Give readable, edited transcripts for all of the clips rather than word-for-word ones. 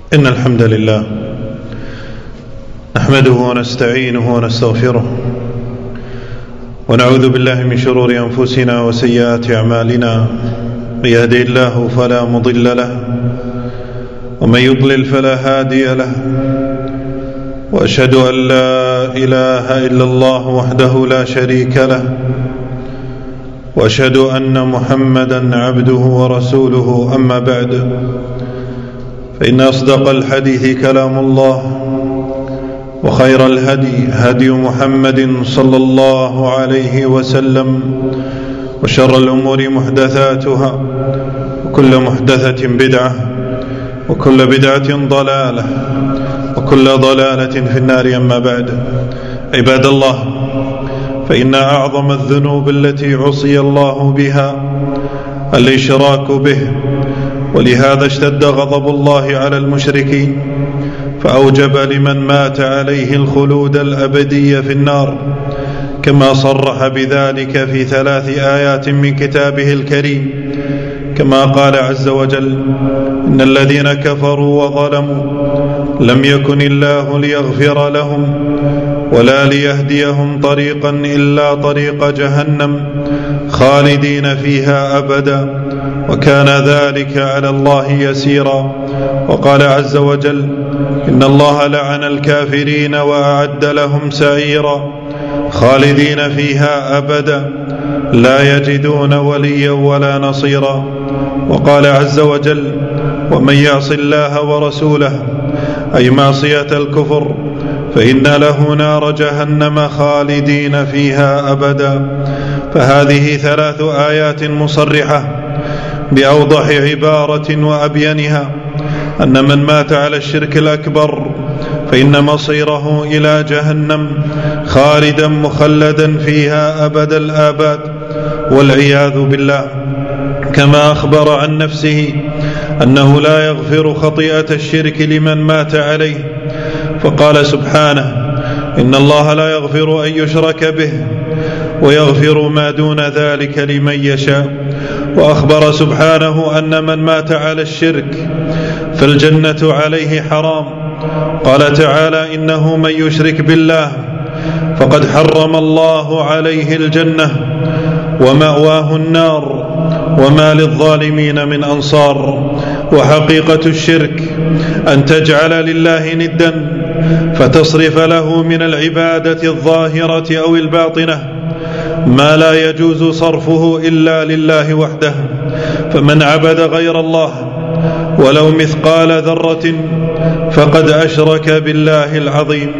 إن الحمد لله نحمده ونستعينه ونستغفره ونعوذ بالله من شرور أنفسنا وسيئات أعمالنا. من يهده الله فلا مضل له ومن يضلل فلا هادي له، وأشهد أن لا إله إلا الله وحده لا شريك له، وأشهد أن محمدا عبده ورسوله. أما بعد، فإن أصدق الحديث كلام الله، وخير الهدي هدي محمد صلى الله عليه وسلم، وشر الأمور محدثاتها، وكل محدثة بدعة، وكل بدعة ضلالة، وكل ضلالة في النار. أما بعد، عباد الله، فإن أعظم الذنوب التي عصي الله بها الإشراك به، ولهذا اشتد غضب الله على المشركين، فأوجب لمن مات عليه الخلود الأبدي في النار، كما صرح بذلك في 3 آيات من كتابه الكريم، كما قال عز وجل: إن الذين كفروا وظلموا لم يكن الله ليغفر لهم ولا ليهديهم طريقا إلا طريق جهنم خالدين فيها أبدا، وكان ذلك على الله يسيرا. وقال عز وجل: إن الله لعن الكافرين وأعد لهم سعيرا خالدين فيها أبدا لا يجدون وليا ولا نصيرا. وقال عز وجل: ومن يعص الله ورسوله، أي معصية الكفر، فإن له نار جهنم خالدين فيها أبدا. فهذه 3 آيات مصرحة بأوضح عبارة وأبينها أن من مات على الشرك الأكبر فإن مصيره إلى جهنم خالدا مخلدا فيها أبد الآباد والعياذ بالله، كما أخبر عن نفسه أنه لا يغفر خطيئة الشرك لمن مات عليه، فقال سبحانه: إن الله لا يغفر أن يشرك به ويغفر ما دون ذلك لمن يشاء. وأخبر سبحانه أن من مات على الشرك فالجنة عليه حرام. قال تعالى: إنه من يشرك بالله فقد حرم الله عليه الجنة ومأواه النار وما للظالمين من أنصار. وحقيقة الشرك أن تجعل لله ندا فتصرف له من العبادة الظاهرة أو الباطنة ما لا يجوز صرفه إلا لله وحده. فمن عبد غير الله ولو مثقال ذرة فقد أشرك بالله العظيم.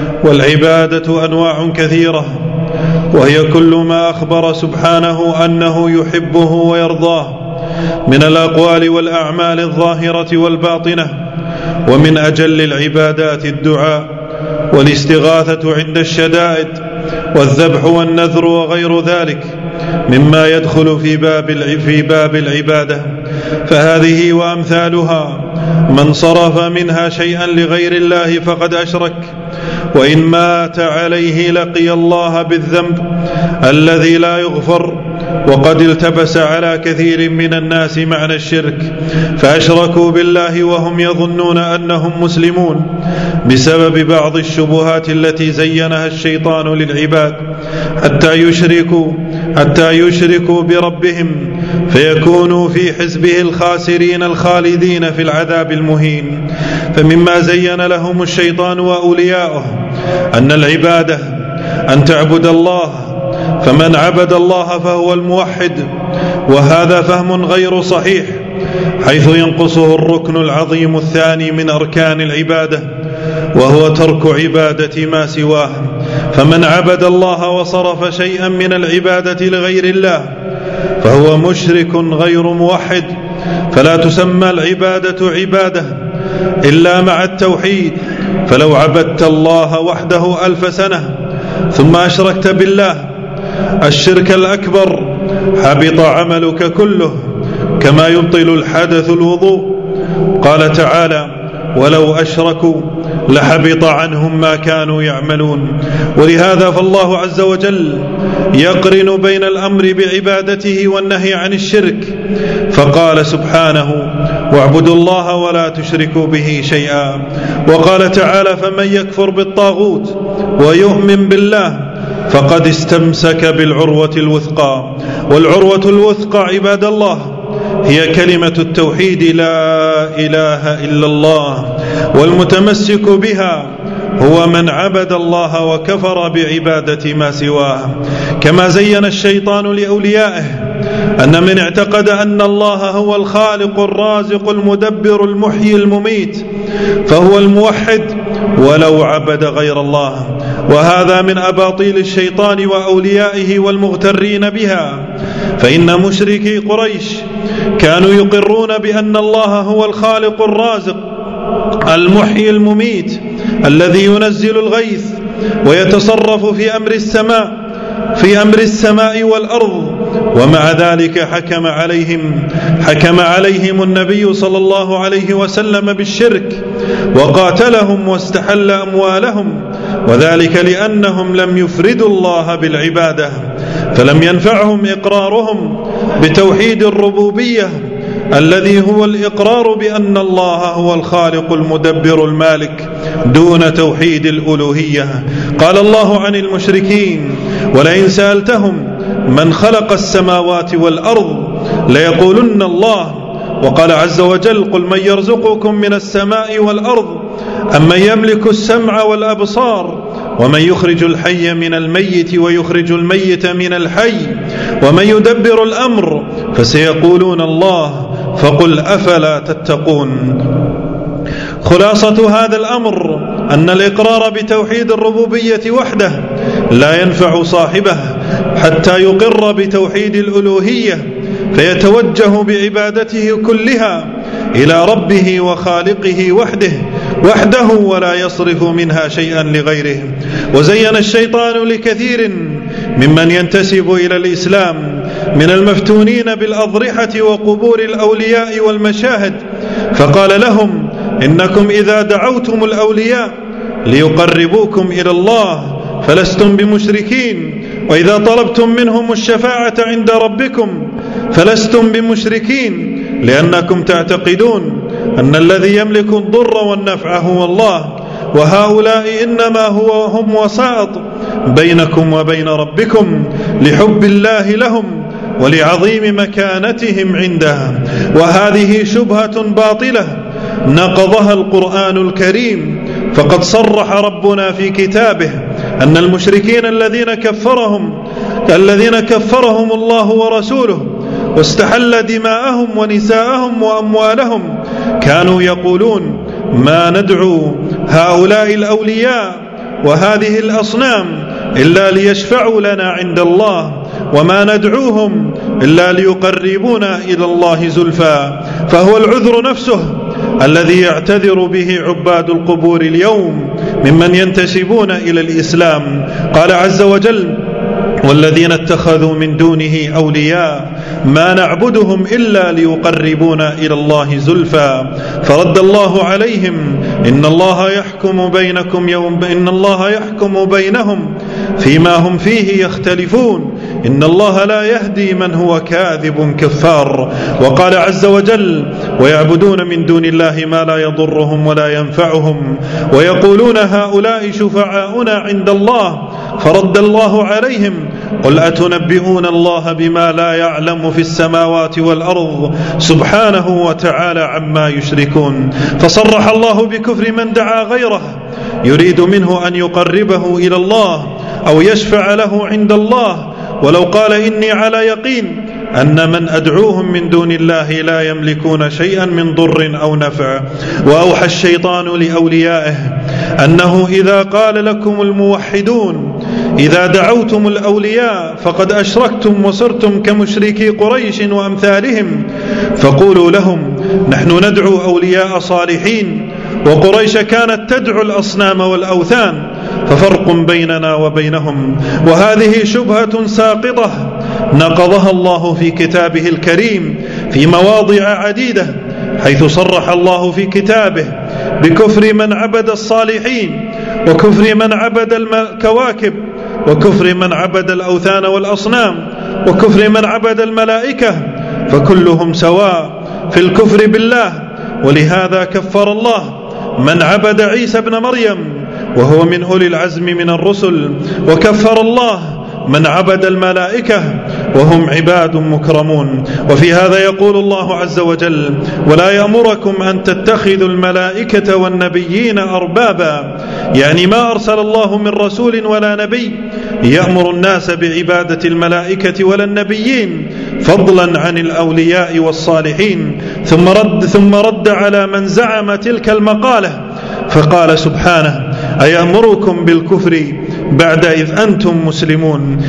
والعبادة أنواع كثيرة، وهي كل ما أخبر سبحانه أنه يحبه ويرضاه من الأقوال والأعمال الظاهرة والباطنة. ومن أجل العبادات الدعاء والاستغاثة عند الشدائد والذبح والنذر وغير ذلك مما يدخل في باب العبادة. فهذه وأمثالها من صرف منها شيئا لغير الله فقد أشرك، وإن مات عليه لقي الله بالذنب الذي لا يغفر. وقد التبس على كثير من الناس معنى الشرك، فأشركوا بالله وهم يظنون أنهم مسلمون بسبب بعض الشبهات التي زينها الشيطان للعباد حتى يشركوا بربهم فيكونوا في حزبه الخاسرين الخالدين في العذاب المهين. فمما زين لهم الشيطان وأولياؤه أن العبادة أن تعبد الله، فمن عبد الله فهو الموحد، وهذا فهم غير صحيح، حيث ينقصه الركن العظيم الثاني من أركان العبادة، وهو ترك عبادة ما سواه. فمن عبد الله وصرف شيئا من العبادة لغير الله فهو مشرك غير موحد، فلا تسمى العبادة عبادة إلا مع التوحيد. فلو عبدت الله وحده 1000 سنة ثم أشركت بالله الشرك الأكبر حبط عملك كله، كما يبطل الحدث الوضوء. قال تعالى: ولو أشركوا لحبط عنهم ما كانوا يعملون. ولهذا فالله عز وجل يقرن بين الأمر بعبادته والنهي عن الشرك، فقال سبحانه: واعبدوا الله ولا تشركوا به شيئا. وقال تعالى: فمن يكفر بالطاغوت ويؤمن بالله فقد استمسك بالعروة الوثقى. والعروة الوثقى عباد الله هي كلمة التوحيد: لا إله إلا الله. والمتمسك بها هو من عبد الله وكفر بعبادة ما سواه. كما زين الشيطان لأوليائه أن من اعتقد أن الله هو الخالق الرازق المدبر المحيي المميت فهو الموحد ولو عبد غير الله، وهذا من أباطيل الشيطان وأوليائه والمغترين بها. فإن مشركي قريش كانوا يقرون بأن الله هو الخالق الرازق المحيي المميت الذي ينزل الغيث ويتصرف في أمر السماء والأرض، ومع ذلك حكم عليهم النبي صلى الله عليه وسلم بالشرك وقاتلهم واستحل أموالهم، وذلك لأنهم لم يفردوا الله بالعبادة، فلم ينفعهم إقرارهم بتوحيد الربوبية الذي هو الإقرار بأن الله هو الخالق المدبر المالك دون توحيد الألوهية. قال الله عن المشركين: ولئن سألتهم من خلق السماوات والأرض ليقولن الله. وقال عز وجل: قل من يرزقكم من السماء والأرض أمن يملك السمع والأبصار ومن يخرج الحي من الميت ويخرج الميت من الحي ومن يدبر الأمر فسيقولون الله فقل أفلا تتقون. خلاصة هذا الأمر أن الإقرار بتوحيد الربوبية وحده لا ينفع صاحبه حتى يقر بتوحيد الألوهية فيتوجه بعبادته كلها إلى ربه وخالقه وحده ولا يصرف منها شيئا لغيره. وزين الشيطان لكثير ممن ينتسب إلى الإسلام من المفتونين بالأضرحة وقبور الأولياء والمشاهد، فقال لهم: إنكم إذا دعوتم الأولياء ليقربوكم إلى الله فلستم بمشركين، وإذا طلبتم منهم الشفاعة عند ربكم فلستم بمشركين، لأنكم تعتقدون أن الذي يملك الضر والنفع هو الله، وهؤلاء إنما هم وسائط بينكم وبين ربكم لحب الله لهم ولعظيم مكانتهم عنده. وهذه شبهة باطلة نقضها القرآن الكريم، فقد صرح ربنا في كتابه أن المشركين الذين كفرهم الله ورسوله واستحل دماءهم ونساءهم وأموالهم كانوا يقولون: ما ندعو هؤلاء الأولياء وهذه الأصنام إلا ليشفعوا لنا عند الله، وما ندعوهم إلا ليقربونا إلى الله زلفى. فهو العذر نفسه الذي يعتذر به عباد القبور اليوم ممن ينتسبون إلى الإسلام. قال عز وجل: والذين اتخذوا من دونه أولياء ما نعبدهم إلا ليقربونا إلى الله زلفى. فرد الله عليهم: إن الله يحكم بينهم فيما هم فيه يختلفون، إن الله لا يهدي من هو كاذب كفار. وقال عز وجل: ويعبدون من دون الله ما لا يضرهم ولا ينفعهم ويقولون هؤلاء شفعاؤنا عند الله. فرد الله عليهم: قل أتنبئون الله بما لا يعلم في السماوات والأرض سبحانه وتعالى عما يشركون. فصرح الله بكفر من دعا غيره يريد منه أن يقربه إلى الله أو يشفع له عند الله، ولو قال: إني على يقين أن من أدعوهم من دون الله لا يملكون شيئا من ضر أو نفع. وأوحى الشيطان لأوليائه أنه إذا قال لكم الموحدون إذا دعوتم الأولياء فقد أشركتم وصرتم كمشركي قريش وأمثالهم، فقولوا لهم: نحن ندعو أولياء صالحين، وقريش كانت تدعو الأصنام والأوثان، ففرق بيننا وبينهم. وهذه شبهة ساقطة نقضها الله في كتابه الكريم في مواضع عديدة، حيث صرح الله في كتابه بكفر من عبد الصالحين، وكفر من عبد الكواكب، وكفر من عبد الأوثان والأصنام، وكفر من عبد الملائكة، فكلهم سواء في الكفر بالله. ولهذا كفر الله من عبد عيسى ابن مريم وهو من أولي العزم من الرسل، وكفر الله من عبد الملائكة وهم عباد مكرمون. وفي هذا يقول الله عز وجل: ولا يأمركم أن تتخذوا الملائكة والنبيين أربابا، يعني ما أرسل الله من رسول ولا نبي يأمر الناس بعبادة الملائكة ولا النبيين فضلا عن الأولياء والصالحين. ثم رد على من زعم تلك المقالة فقال سبحانه: أيأمركم بالكفر بعد إذ أنتم مسلمون.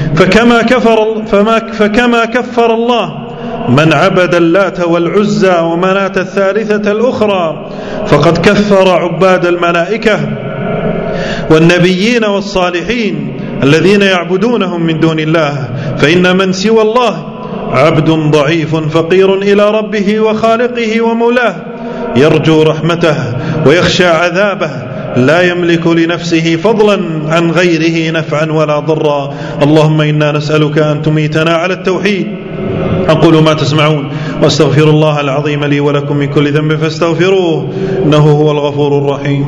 فكما كفر الله من عبد اللات والعزى ومناة الثالثة الأخرى، فقد كفر عباد الملائكة والنبيين والصالحين الذين يعبدونهم من دون الله. فإن من سوى الله عبد ضعيف فقير إلى ربه وخالقه ومولاه، يرجو رحمته ويخشى عذابه، لا يملك لنفسه فضلا عن غيره نفعا ولا ضرا. اللهم إنا نسألك أن تميتنا على التوحيد. أقول ما تسمعون واستغفر الله العظيم لي ولكم من كل ذنب فاستغفروه إنه هو الغفور الرحيم.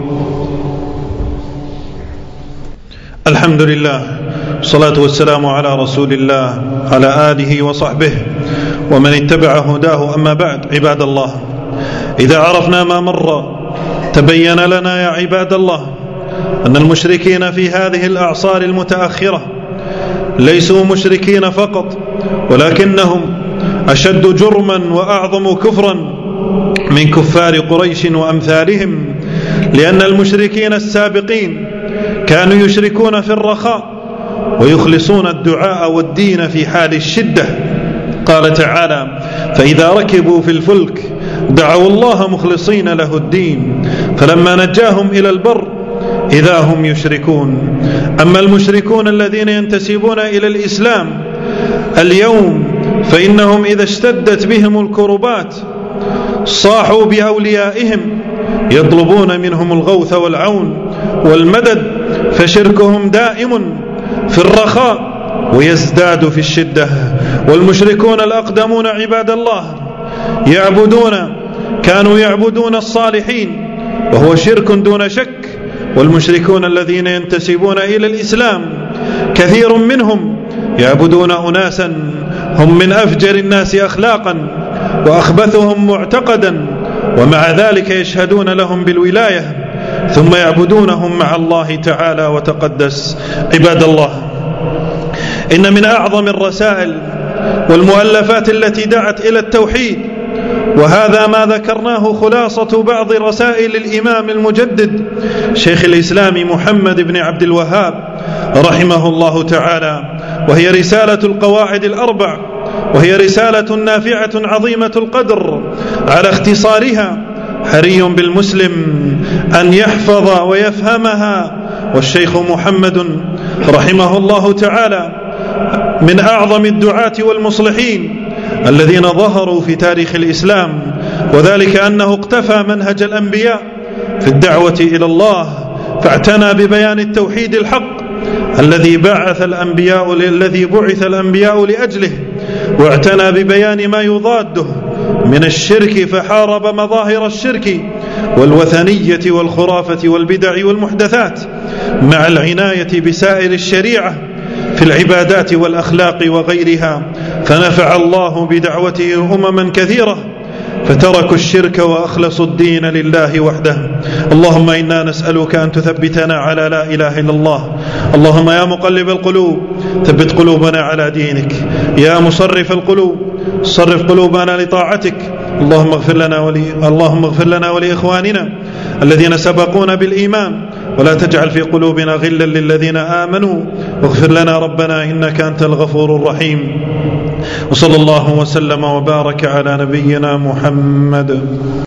الحمد لله، الصلاة والسلام على رسول الله على آله وصحبه ومن اتبع هداه. أما بعد، عباد الله، إذا عرفنا ما مر تبين لنا يا عباد الله أن المشركين في هذه الأعصار المتأخرة ليسوا مشركين فقط، ولكنهم أشد جرما وأعظم كفرا من كفار قريش وأمثالهم، لأن المشركين السابقين كانوا يشركون في الرخاء ويخلصون الدعاء والدين في حال الشدة. قال تعالى: فإذا ركبوا في الفلك دعوا الله مخلصين له الدين فلما نجاهم إلى البر إذا هم يشركون. أما المشركون الذين ينتسبون إلى الإسلام اليوم فإنهم إذا اشتدت بهم الكربات صاحوا بأوليائهم يطلبون منهم الغوث والعون والمدد، فشركهم دائم في الرخاء ويزداد في الشدة. والمشركون الأقدمون عباد الله كانوا يعبدون الصالحين وهو شرك دون شك. والمشركون الذين ينتسبون إلى الإسلام كثير منهم يعبدون أناسا هم من أفجر الناس أخلاقا وأخبثهم معتقدا، ومع ذلك يشهدون لهم بالولاية ثم يعبدونهم مع الله تعالى وتقدس. عباد الله، إن من أعظم الرسائل والمؤلفات التي دعت إلى التوحيد، وهذا ما ذكرناه خلاصة بعض رسائل الإمام المجدد شيخ الإسلام محمد بن عبد الوهاب رحمه الله تعالى، وهي رسالة القواعد الأربع، وهي رسالة نافعة عظيمة القدر. على اختصارها حري بالمسلم أن يحفظ ويفهمها. والشيخ محمد رحمه الله تعالى من أعظم الدعاة والمصلحين الذين ظهروا في تاريخ الإسلام، وذلك أنه اقتفى منهج الأنبياء في الدعوة إلى الله، فاعتنى ببيان التوحيد الحق الذي بعث الأنبياء لأجله، واعتنى ببيان ما يضاده من الشرك، فحارب مظاهر الشرك والوثنية والخرافة والبدع والمحدثات، مع العناية بسائر الشريعة في العبادات والأخلاق وغيرها. فنفع الله بدعوته أمما كثيرة فتركوا الشرك وأخلصوا الدين لله وحده. اللهم إنا نسألك أن تثبتنا على لا إله إلا الله. اللهم يا مقلب القلوب ثبت قلوبنا على دينك، يا مصرف القلوب صرف قلوبنا لطاعتك. اللهم اغفر لنا ولإخواننا الذين سبقونا بالإيمان، ولا تجعل في قلوبنا غلا للذين آمنوا، واغفر لنا ربنا إنك أنت الغفور الرحيم. وصلى الله وسلم وبارك على نبينا محمد.